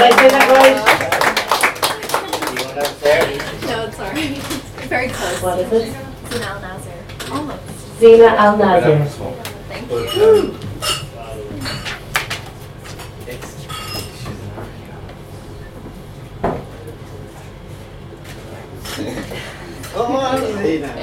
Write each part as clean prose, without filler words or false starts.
I say that right? You want up there? No, it's alright. Very close. What is it? Zina Al Nazir. Almost. Zina Al Nazir. Thank you. Come on, Zina.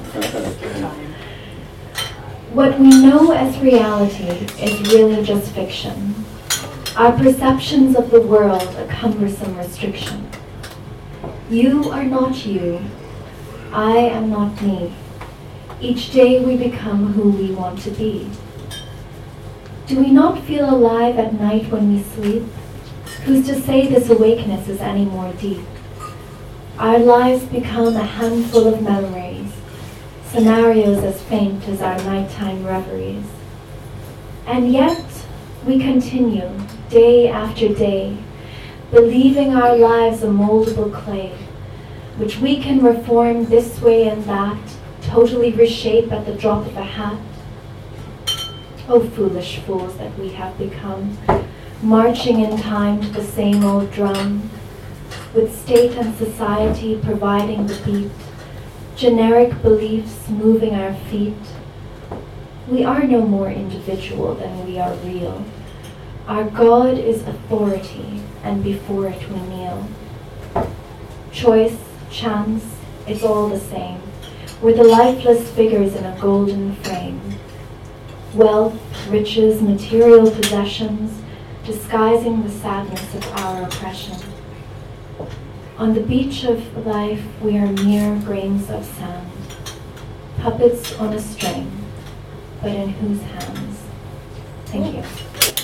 What we know as reality is really just fiction. Our perceptions of the world a cumbersome restriction. You are not you. I am not me. Each day we become who we want to be. Do we not feel alive at night when we sleep? Who's to say this awakeness is any more deep? Our lives become a handful of memories, scenarios as faint as our nighttime reveries. And yet, we continue, day after day, believing our lives a moldable clay, which we can reform this way and that, totally reshape at the drop of a hat. Oh, foolish fools that we have become, marching in time to the same old drum, with state and society providing the beat, generic beliefs moving our feet. We are no more individual than we are real. Our God is authority, and before it we kneel. Choice, chance, it's all the same. We're the lifeless figures in a golden frame. Wealth, riches, material possessions, disguising the sadness of our oppression. On the beach of life, we are mere grains of sand, puppets on a string, but in whose hands? Thank you.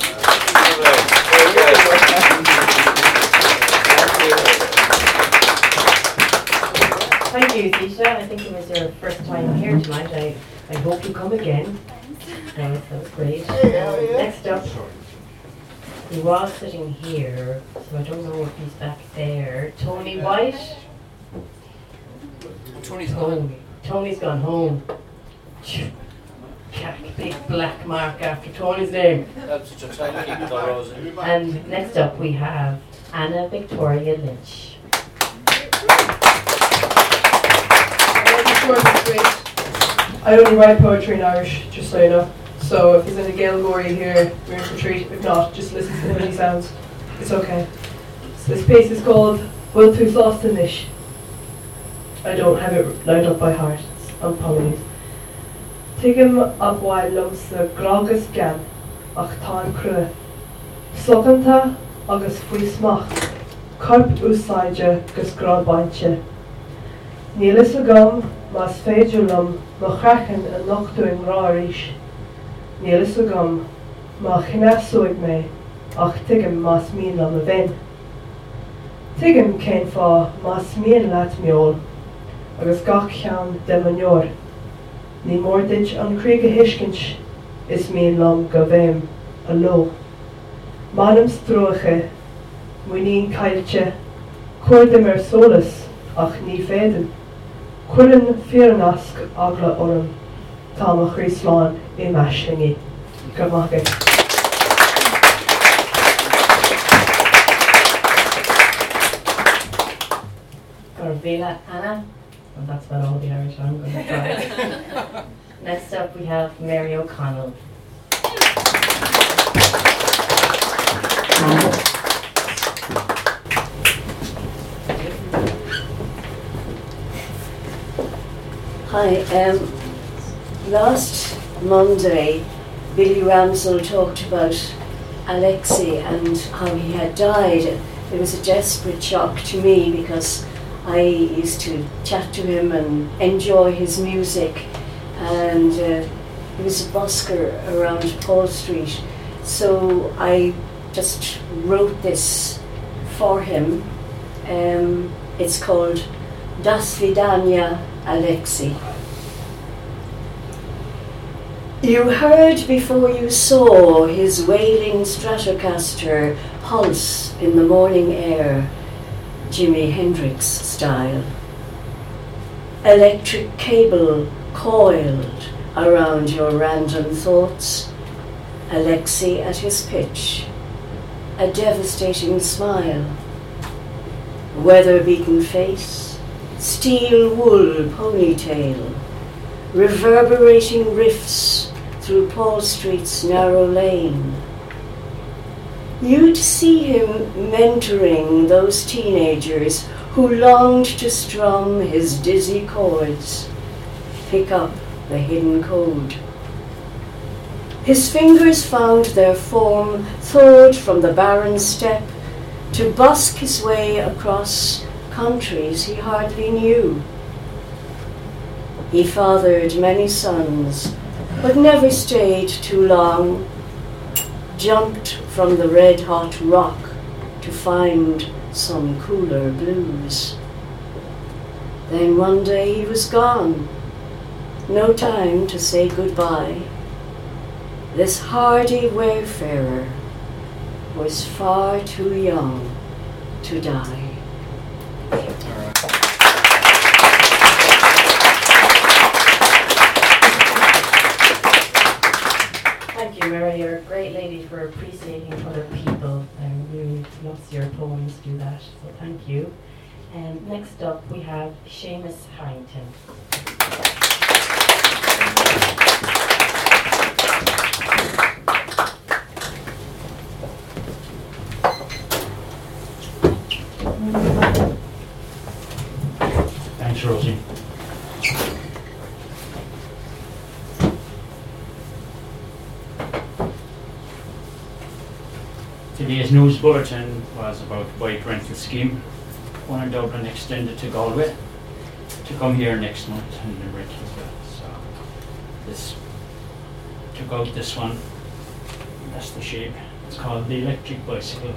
Thank you, Tisha. I think it was your first time here tonight. I hope you come again. Thanks, that was great. Next up, he was sitting here, so I don't know if he's back there. Tony White. Tony's gone. Tony's gone home. Big black mark after Tony's name. That's just trying to keep the rose. And next up we have Anna Victoria Lynch. I only write poetry in Irish, just so you know. So if there's any Gail Gorey here, we're in for a treat. If not, just listen to the way he sounds. It's okay. So this piece is called Will Tú Sostanish. I don't have it lined up by heart. It's on Polynese. Tigam abhaid lumsa gragas gan ach tá crua. Sloganta agus fui smach. Carp úsáide gus grábainte. Nílas a gom mas féidirlum mo chachan a nochtúin ráris. Nílas a gom má chinasúig mé ach tigam mas mílam a bhain. Tigam cén fá mas míon leat meol agus gach cheann de manior. Ní mórdeid an críoga hiiscint is míon lom go bhéim a lo. Manam strócha, muoín cailte, cuairdim solas ach ní féidim. Cuireann fianasc agla orm, tá mo chríosláin I meislingi. Go maith. Garvela Anna. Well, that's about all the Irish I'm going to try. Next up we have Mary O'Connell. Hi, last Monday Billy Ramsell talked about Alexei and how he had died. It was a desperate shock to me because I used to chat to him and enjoy his music, and he was a busker around Paul Street. So I just wrote this for him. It's called Do Svidaniya, Alexei. You heard before you saw his wailing Stratocaster pulse in the morning air, Jimi Hendrix style. Electric cable coiled around your random thoughts, Alexei at his pitch. a devastating smile. Weather-beaten face, steel wool ponytail, reverberating rifts through Paul Street's narrow lane. You'd see him mentoring those teenagers who longed to strum his dizzy chords, pick up the hidden code. His fingers found their form thawed from the barren steppe to busk his way across countries he hardly knew. He fathered many sons, but never stayed too long, jumped from the red-hot rock to find some cooler blues. Then one day he was gone, no time to say goodbye. This hardy wayfarer was far too young to die. Thank you, Mary. You're a great lady for appreciating other people. Really lots of your poems do that, so thank you. And next up we have Seamus Harrington. Thanks, Rosie. Today's news bulletin was about bike rental scheme. One in Dublin extended to Galway to come here next month and then rent as well. So this took out this one. That's the shape. It's called the electric bicycle.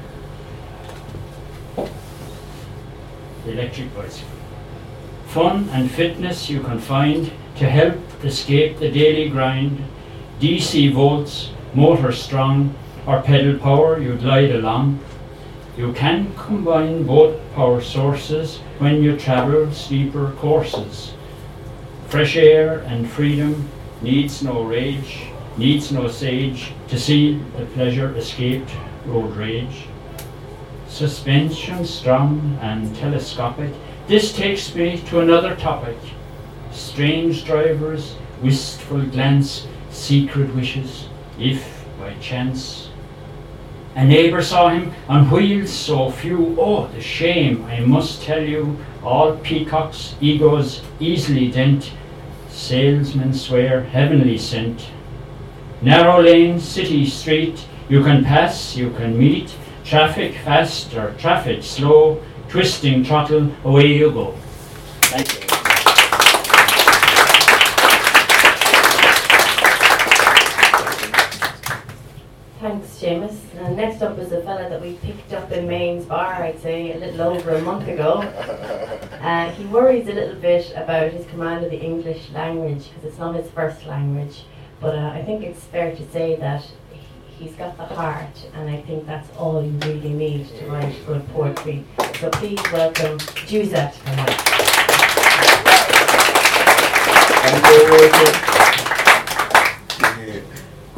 The electric bicycle. Fun and fitness you can find to help escape the daily grind. DC volts, motor strong, or pedal power you glide along. You can combine both power sources when you travel steeper courses. Fresh air and freedom needs no rage, needs no sage to see the pleasure escaped road rage. Suspension strong and telescopic, this takes me to another topic. Strange drivers, wistful glance, secret wishes, if by chance a neighbour saw him on wheels so few. Oh, the shame, I must tell you, all peacocks' egos easily dent. Salesmen swear heavenly sent. Narrow lane, city street, you can pass, you can meet. Traffic fast or traffic slow, twisting throttle, away you go. Thank you. Thanks, Seamus. And next up is a fella that we picked up in Maine's bar, I'd say, a little over a month ago. He worries a little bit about his command of the English language because it's not his first language. But I think it's fair to say that he's got the heart, and I think that's all you really need to write good poetry. So please welcome Juzat for that. Thank you.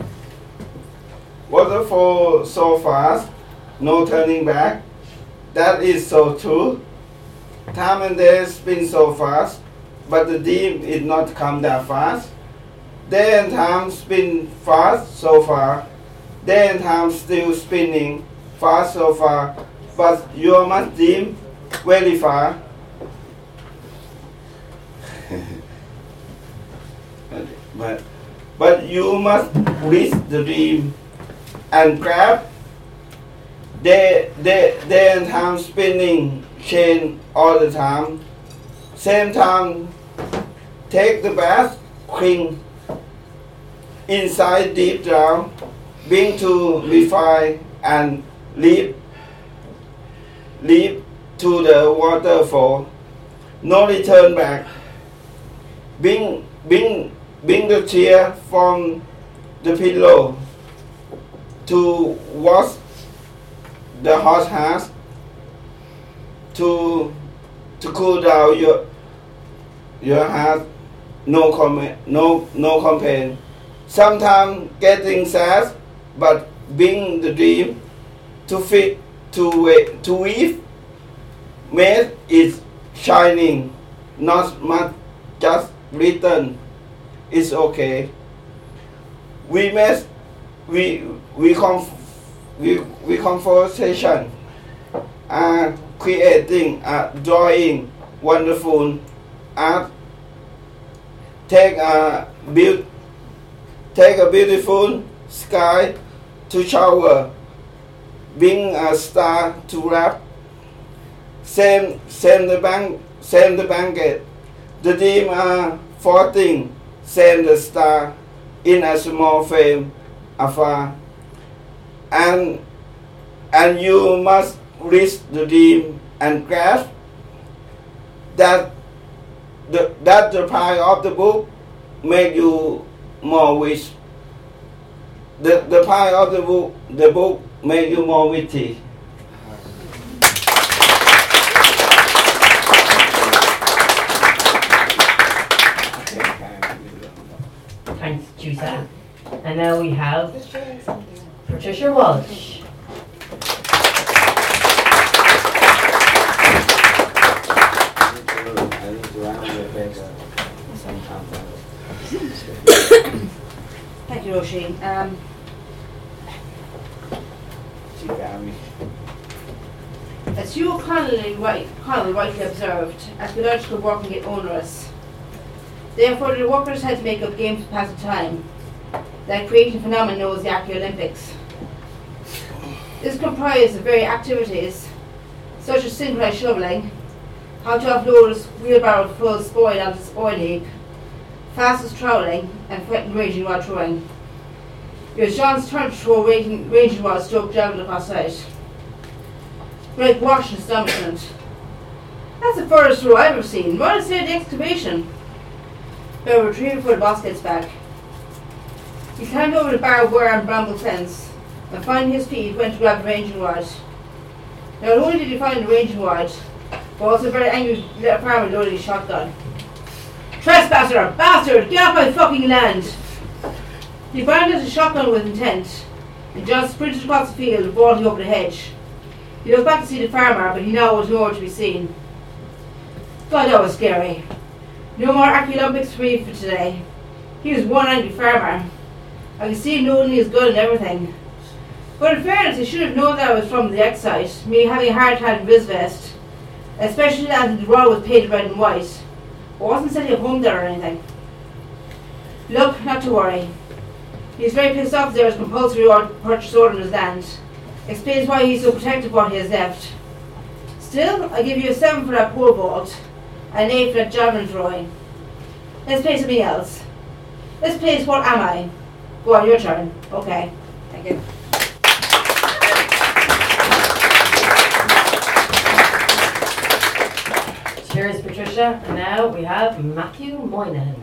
Waterfall so fast, no turning back. That is so true. Time and day spin so fast, but the dream is not come that fast. Day and time spin fast so far. Day and time still spinning fast so far, but you must dream very far. but you must reach the dream and grab. Day and time spinning chain all the time. Same time, take the bath, clean inside deep down. Being to refine and leap to the waterfall, no return back. Bring the chair from the pillow to wash the hot hands to cool down your hands. No complaint. Sometimes getting sad. But being the dream to fit to weave made is shining, not much just written. It's okay. We conversation and creating drawing wonderful art. Take a beautiful sky to shower, bring a star to wrap. Send the blanket. The dream are floating. Send the star in a small frame afar. And you must reach the dream and grasp that the part of the book make you more wish. The part of the book make you more witty. Thanks, Jusa. And now we have Patricia Walsh. Thank you, Roisin. As you Connolly rightly observed, archaeological work can get onerous. Therefore, the workers had to make up games to pass the time, like creating a phenomenon known as the Archaeolympics. This comprised of various activities, such as synchronized shoveling, how to offload a wheelbarrow full of spoil onto the spoil heap, fastest troweling, and ranging rod throwing. It was John's turn to throw ranging rod stroke javelin across sight. Greg watched in astonishment. That's the furthest throw I've ever seen. What is the excavation? Bear retrieved before the boss gets back. He climbed over the barbed wire and bramble fence, and finding his feet, went to grab the ranging rod. Not only did he find the ranging rod, but also a very angry little farmer loaded his shotgun. Trespasser! Bastard! Get off my fucking land! He brandished his shotgun with intent, and John sprinted across the field, vaulting over the hedge. He looked back to see the farmer, but he now was nowhere to be seen. God, that was scary. No more Archaeolympics for me for today. He was one angry farmer. I could see him loading his gun and everything. But in fairness, he should have known that I was from the X-site, me having a hard hat and viz vest, especially as the rod was painted red and white. I wasn't setting up home there or anything. Look, not to worry. He's very pissed off there was compulsory purchase order on his land. Explains why he's so protective of what he has left. Still, I give you a 7 for that pole vault, and an 8 for that javelin throwing. Let's play something else. Let's play What Am I? Go on, your turn. Okay. Thank you. Cheers, Patricia. And now we have Matthew Moynihan.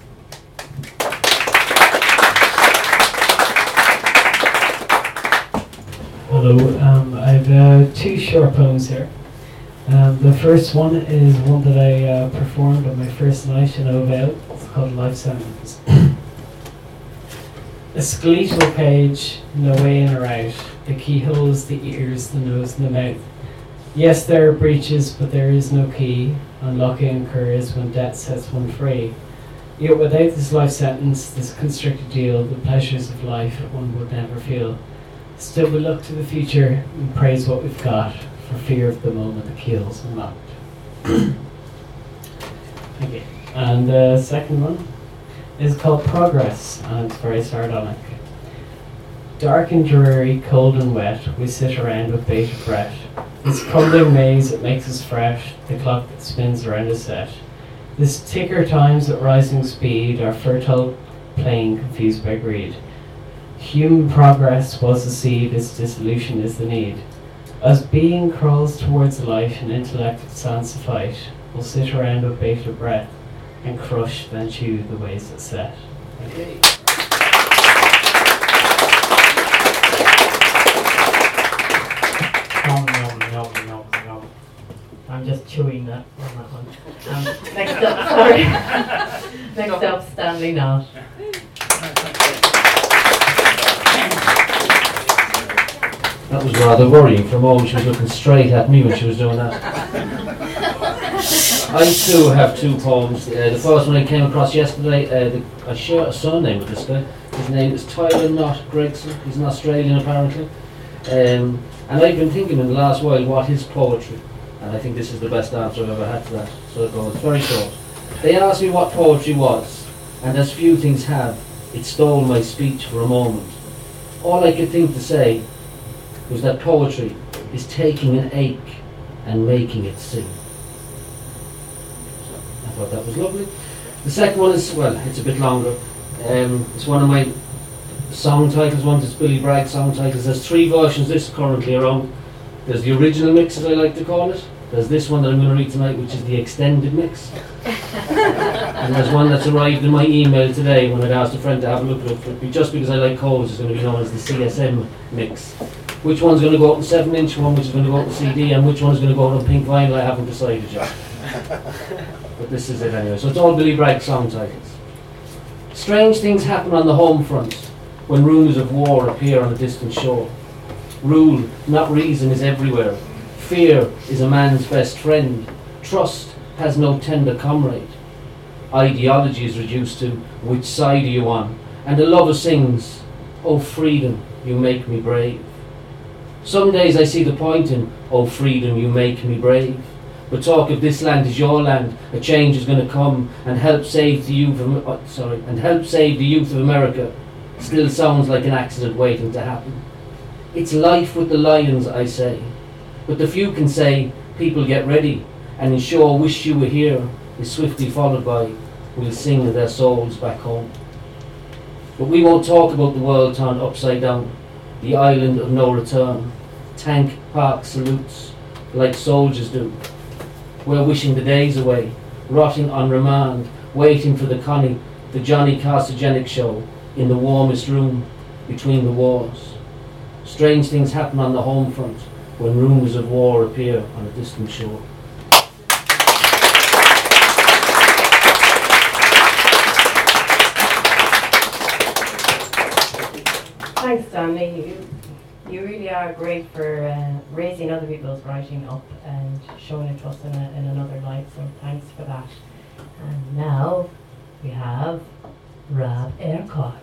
Hello, I have 2 short poems here. The first one is one that I performed on my first night in Ovale. It's called Life Sentence. A skeletal cage, no way in or out. The keyholes, the ears, the nose, and the mouth. Yes, there are breaches, but there is no key. Unlocking occurs when death sets one free. Yet without this life sentence, this constricted deal, the pleasures of life one would never feel. Still we look to the future and praise what we've got, for fear of the moment the keels are knocked. Okay. And the second one is called Progress, and it's very sardonic. Dark and dreary, cold and wet, we sit around with bated breath. This crumbling maze that makes us fresh, the clock that spins around us set. This ticker times at rising speed, our fertile plain confused by greed. Human progress was the seed, its dissolution is the need. As being crawls towards life and intellect stands to fight, we'll sit around with bated breath and crush then chew the ways that set. Okay. No. I'm just chewing that on that one. Next up, sorry. Next up, Stanley Knott. That was rather worrying for Mo. She was looking straight at me when she was doing that. I too have two poems. The first one I came across yesterday, I share a surname with this guy. His name is Tyler Knott Gregson. He's an Australian apparently. And I've been thinking in the last while, what is poetry? And I think this is the best answer I've ever had to that. So it goes very short. They asked me what poetry was, and as few things have, it stole my speech for a moment. All I could think to say was that poetry is taking an ache and making it sing. I thought that was lovely. The second one is, well, it's a bit longer. It's one of my song titles, one is Billy Bragg's song titles. There's 3 versions of this currently around. There's the original mix, as I like to call it. There's this one that I'm going to read tonight, which is the extended mix. And there's one that's arrived in my email today when I'd asked a friend to have a look at it. Just because I like codes, it's going to be known as the CSM mix. Which one's going to go out in 7-inch, one which is going to go out in CD, and which one's going to go out on pink vinyl, I haven't decided yet. But this is it anyway. So it's all Billy Bragg song titles. Strange things happen on the home front when rumours of war appear on a distant shore. Rule, not reason, is everywhere. Fear is a man's best friend. Trust has no tender comrade. Ideology is reduced to which side are you on? And a lover sings, oh freedom, you make me brave. Some days I see the point in, oh freedom, you make me brave. But talk if this land is your land, a change is going to come and help save the youth of America. Still sounds like an accident waiting to happen. It's life with the lions, I say. But the few can say, people get ready, and ensure wish you were here is swiftly followed by, we'll sing their souls back home. But we won't talk about the world turned upside down, the island of no return, tank park salutes, like soldiers do. We're wishing the days away, rotting on remand, waiting for the Johnny Carcinogenic show in the warmest room between the wars. Strange things happen on the home front when rumours of war appear on a distant shore. Thanks, Stanley. You really are great for raising other people's writing up and showing it to us in another light, so thanks for that. And now we have Rob Aircott.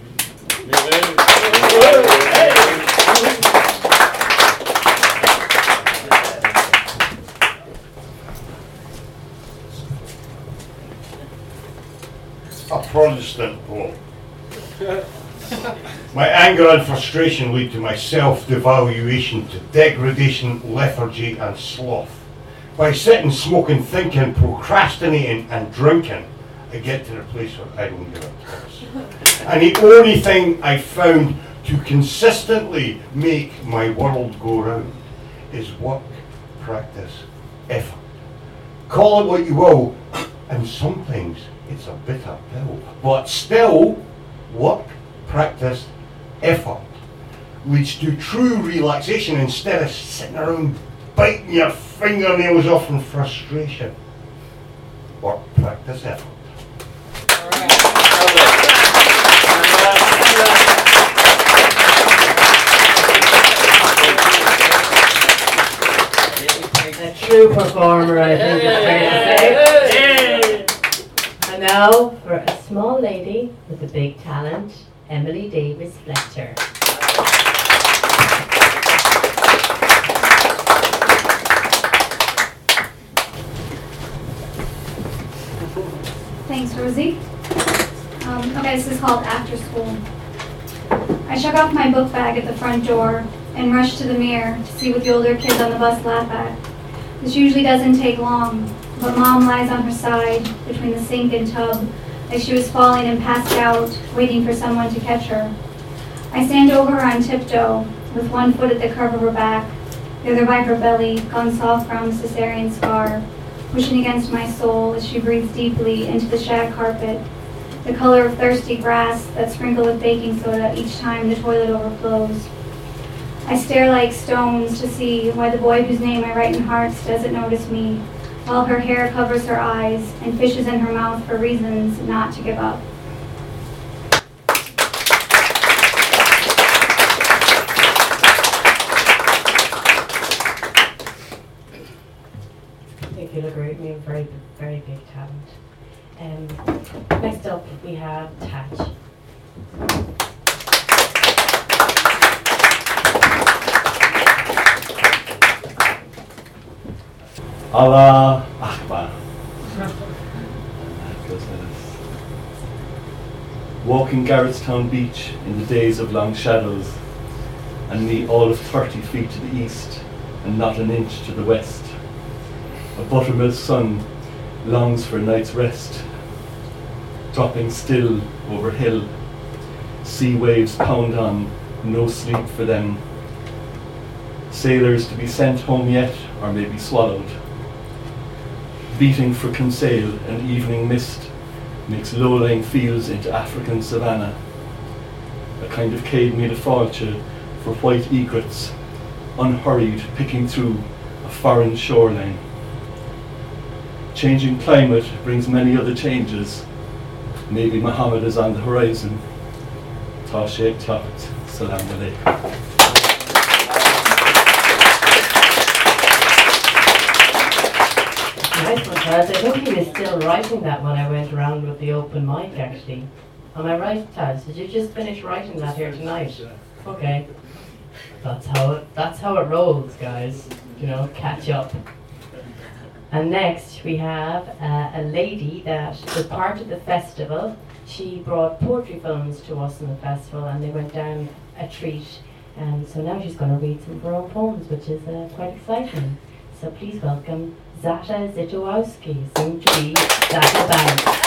A Protestant poem. My anger and frustration lead to my self-devaluation, to degradation, lethargy and sloth. By sitting, smoking, thinking, procrastinating and drinking, I get to the place where I don't give a toss. And the only thing I found to consistently make my world go round is work, practice, effort. Call it what you will, and sometimes it's a bitter pill. But still, work, practice, effort leads to true relaxation instead of sitting around biting your fingernails off in frustration. Work, practice, effort. A true performer, I think it's fair to say. And now for a small lady with a big talent, Emily Davis Fletcher. Thanks, Rosie. Okay, this is called After School. I shook off my book bag at the front door and rushed to the mirror to see what the older kids on the bus laugh at. This usually doesn't take long, but Mom lies on her side between the sink and tub like she was falling and passed out, waiting for someone to catch her. I stand over her on tiptoe, with one foot at the curve of her back, the other by her belly, gone soft from the cesarean scar, pushing against my soul as she breathes deeply into the shag carpet, the color of thirsty grass that's sprinkled with baking soda each time the toilet overflows. I stare like stones to see why the boy whose name I write in hearts doesn't notice me, while her hair covers her eyes and fishes in her mouth for reasons not to give up. you'll agree with me, a very, very big talent. Next up, we have Taj. Allah Akbar. Walking Garrettstown Beach in the days of long shadows, and me all of 30 feet to the east and not an inch to the west. A buttermilk sun longs for a night's rest, dropping still over hill. Sea waves pound on, no sleep for them. Sailors to be sent home yet, or maybe swallowed. Beating for Kinsale and evening mist makes low-lying fields into African savanna. A kind of cave made of falcha for white egrets, unhurried picking through a foreign shoreline. Changing climate brings many other changes. Maybe Muhammad is on the horizon. Tá sé clacht. Salam alaikum. Nice one, Taz. I think he was still writing that when I went around with the open mic, actually. Am I right, Taz? Did you just finish writing that here tonight? Okay. That's how it rolls, guys. You know, catch up. And next we have a lady that was part of the festival. She brought poetry films to us in the festival, and they went down a treat. And so now she's going to read some of her own poems, which is quite exciting. So please welcome Zata Zitowski, soon to be Zata Banks.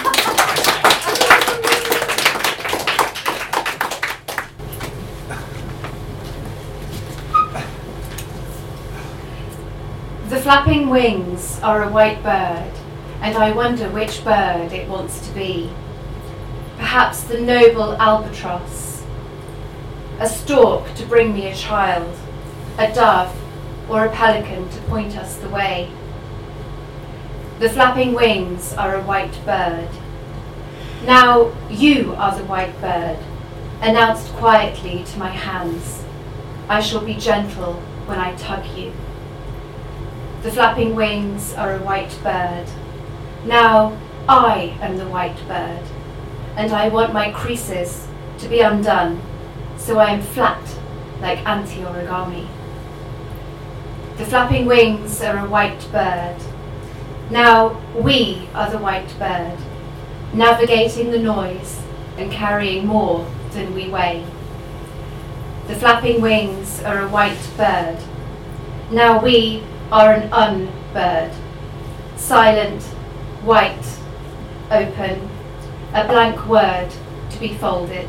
The flapping wings are a white bird, and I wonder which bird it wants to be. Perhaps the noble albatross, a stork to bring me a child, a dove or a pelican to point us the way. The flapping wings are a white bird. Now you are the white bird, announced quietly to my hands. I shall be gentle when I tug you. The flapping wings are a white bird. Now I am the white bird, and I want my creases to be undone, so I am flat like anti-origami. The flapping wings are a white bird. Now we are the white bird, navigating the noise and carrying more than we weigh. The flapping wings are a white bird. Now we are an un-bird, silent, white, open, a blank word to be folded.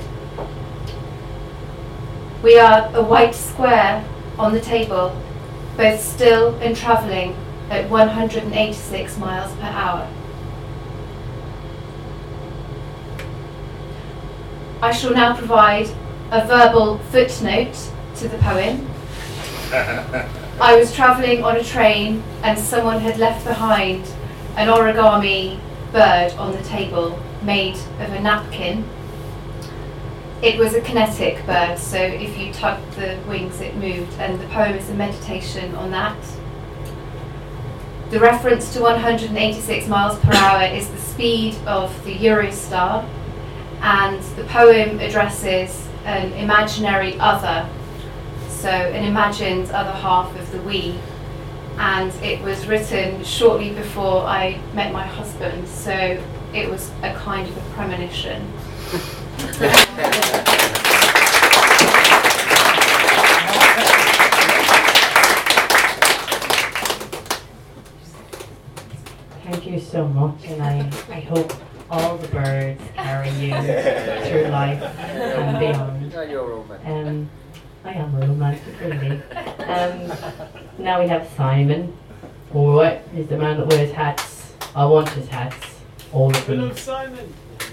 We are a white square on the table, both still and travelling at 186 miles per hour. I shall now provide a verbal footnote to the poem. I was travelling on a train and someone had left behind an origami bird on the table made of a napkin. It was a kinetic bird, so if you tugged the wings it moved, and the poem is a meditation on that. The reference to 186 miles per hour is the speed of the Eurostar, and the poem addresses an imaginary other, so an imagined other half of the we, and it was written shortly before I met my husband, so it was a kind of a premonition. Thank you so much, and I hope all the birds carry you through life and beyond. I am romantic, really. Now we have Simon. Alright, he's the man that wears hats. I want his hats. All of them. Hello, Simon.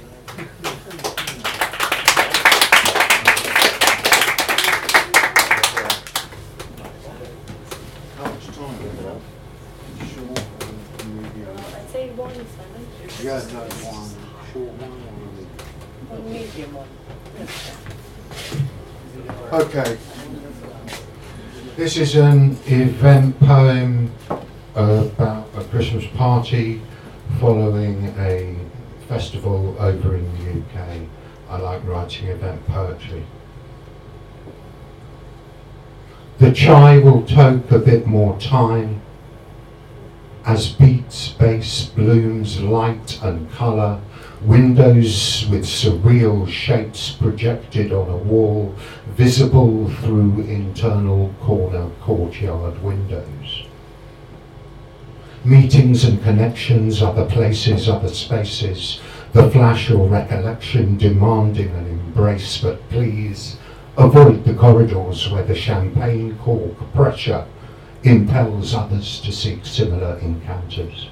How much time do you have? Short and medium. I'd say one, Simon. Yeah, no, one short one or One medium one. Okay. This is an event poem about a a Christmas party following a festival over in the UK. I like writing event poetry. The chai will take a bit more time as beats, bass, blooms, light and colour, windows with surreal shapes projected on a wall, visible through internal corner courtyard windows. Meetings and connections, other places, other spaces, the flash or recollection demanding an embrace, but please avoid the corridors where the champagne cork pressure impels others to seek similar encounters.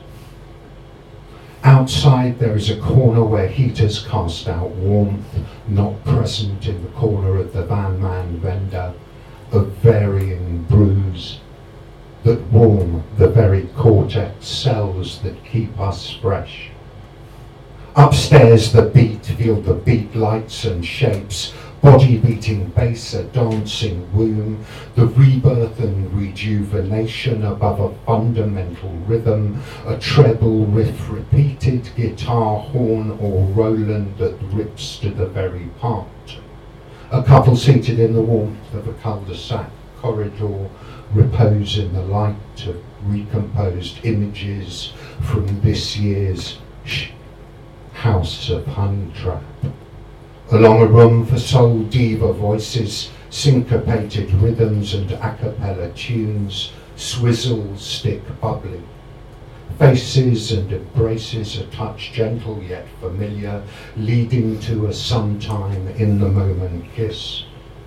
Outside there is a corner where heaters cast out warmth, not present in the corner of the Van Man vendor, of varying brews that warm the very cortex cells that keep us fresh. Upstairs the beat, feel the beat lights and shapes, body beating bass, a dancing womb, the rebirth and rejuvenation above a fundamental rhythm, a treble riff repeated, guitar, horn or Roland that rips to the very part. A couple seated in the warmth of a cul-de-sac corridor, repose in the light of recomposed images from this year's House of Honey Trap. Along a room for soul diva voices, syncopated rhythms and a cappella tunes, swizzle stick bubbly. Faces and embraces, a touch gentle yet familiar, leading to a sometime in the moment kiss.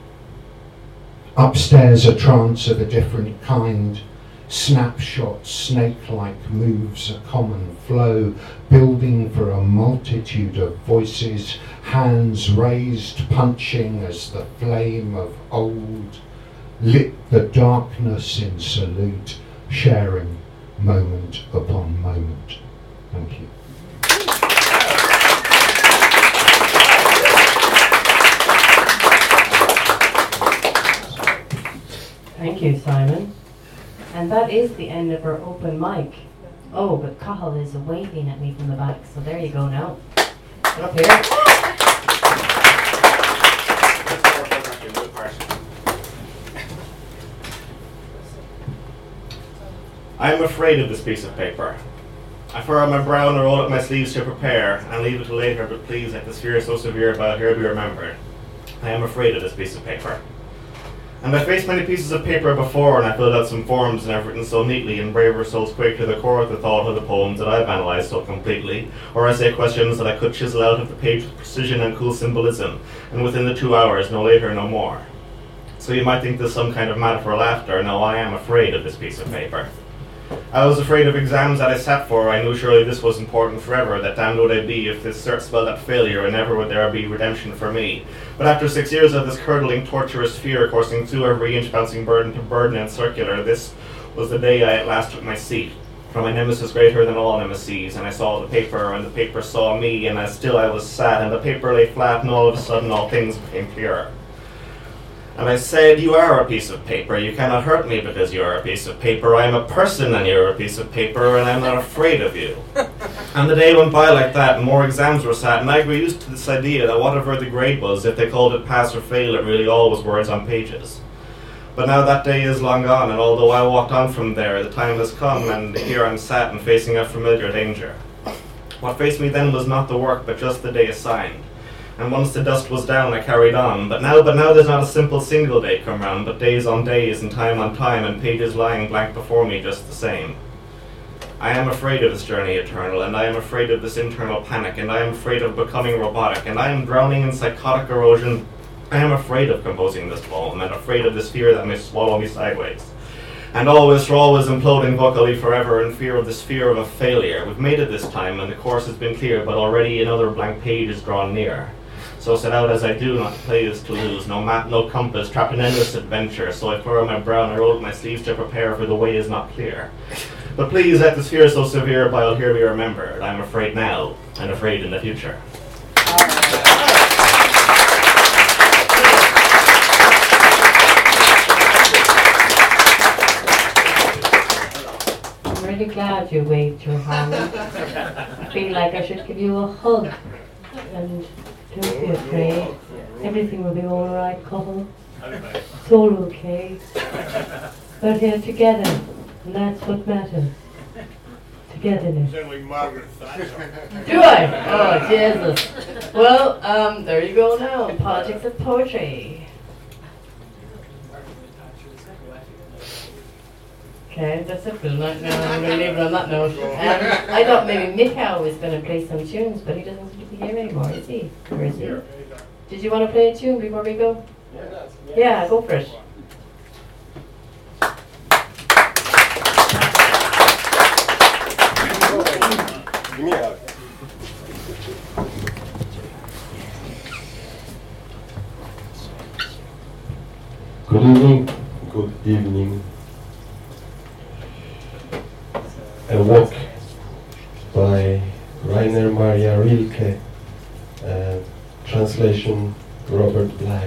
Upstairs a trance of a different kind, snapshots, snake-like moves, a common flow, building for a multitude of voices, hands raised, punching as the flame of old lit the darkness in salute, sharing moment upon moment. Thank you. Thank you, Simon. And that is the end of our open mic. Oh, but Cathal is waving at me from the back, so there you go now. Up here. I am afraid of this piece of paper. I furrow my brow and roll up my sleeves to prepare, and leave it till later, but please let this fear so severe about here be remembered. I am afraid of this piece of paper. And I faced many pieces of paper before, and I filled out some forms, and I've written so neatly, and braver souls quake to the core at the thought of the poems that I've analysed so completely, or essay questions that I could chisel out of the page with precision and cool symbolism, and within the 2 hours, no later, no more. So you might think this some kind of matter for laughter. No, I am afraid of this piece of paper. I was afraid of exams that I sat for. I knew surely this was important forever, that damned would I be if this cert spelled out failure, and never would there be redemption for me. But after 6 years of this curdling, torturous fear, coursing through every inch, bouncing burden to burden and circular, this was the day I at last took my seat. For my nemesis greater than all nemesis, and I saw the paper, and the paper saw me, and still I was sad, and the paper lay flat, and all of a sudden all things became clearer. And I said, you are a piece of paper. You cannot hurt me because you are a piece of paper. I am a person and you are a piece of paper, and I am not afraid of you. And the day went by like that, and more exams were sat, and I grew used to this idea that whatever the grade was, if they called it pass or fail, it really all was words on pages. But now that day is long gone, and although I walked on from there, the time has come, and here I'm sat and facing a familiar danger. What faced me then was not the work, but just the day assigned. And once the dust was down, I carried on. But now there's not a simple single day come round, but days on days and time on time, and pages lying blank before me just the same. I am afraid of this journey eternal, and I am afraid of this internal panic, and I am afraid of becoming robotic, and I am drowning in psychotic erosion. I am afraid of composing this poem, and afraid of this fear that may swallow me sideways. And always imploding vocally forever in fear of this fear of a failure. We've made it this time, and the course has been clear, but already another blank page is drawn near. So set out as I do, not to play is to lose, no map, no compass, trapped in endless adventure. So I furrow my brow and I roll up my sleeves to prepare, for the way is not clear. But please let this fear so severe while here be remembered. I am afraid now, and afraid in the future. Very really glad you waved your hand. I feel like I should give you a hug. And don't be afraid. Everything will be alright, couple. It's all okay. We're here together, and that's what matters. Togetherness. Sound like Margaret Thatcher. Do I? Oh, Jesus. Well, there you go now. Politics of poetry. Okay, that's it for the night now. I'm going to leave it on that note. I thought maybe Mikhail was going to play some tunes, but he doesn't seem to be here anymore, is he? Or is he? Did you want to play a tune before we go? Yeah, go for it. Give me a hug. Good evening. Good evening. A Walk by Rainer Maria Rilke, translation Robert Bly.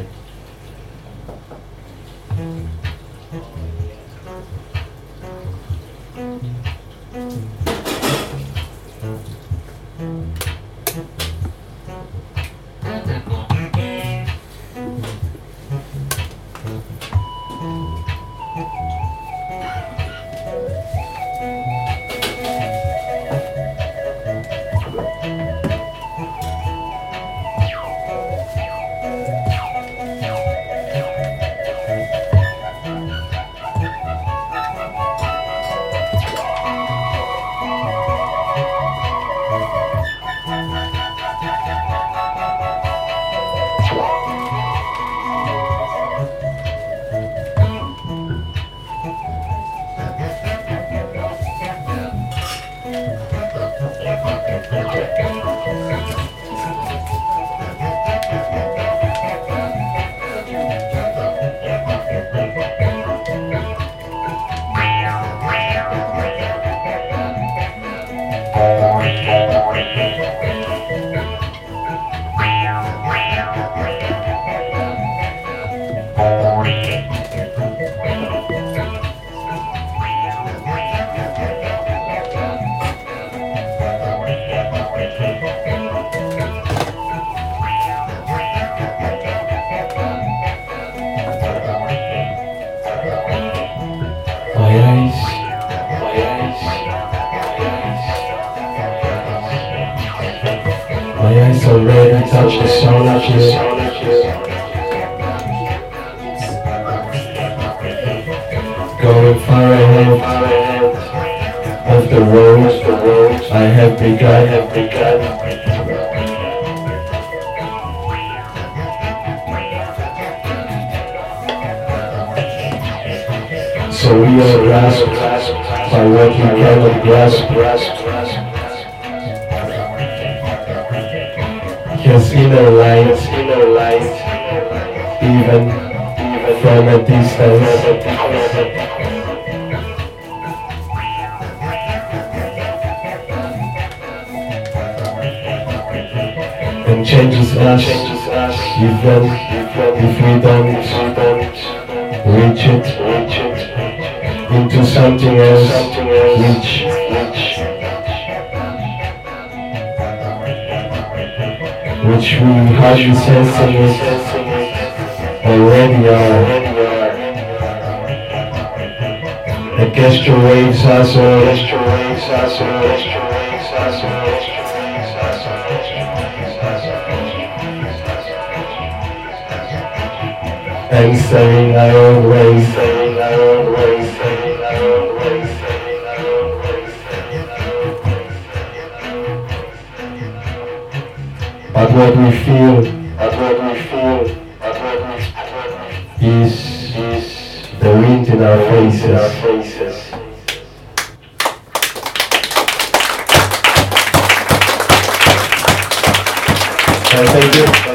My eyes already touch the soul of you. Going far ahead of the road I have begun. So we are grasped by what we cannot grasp. His inner light, even from a distance. And changes us even if we don't reach it into something else, which we hardly sensing it already are. A gesture waves us and saying our own ways. But what we feel is the wind in our faces. Thank you.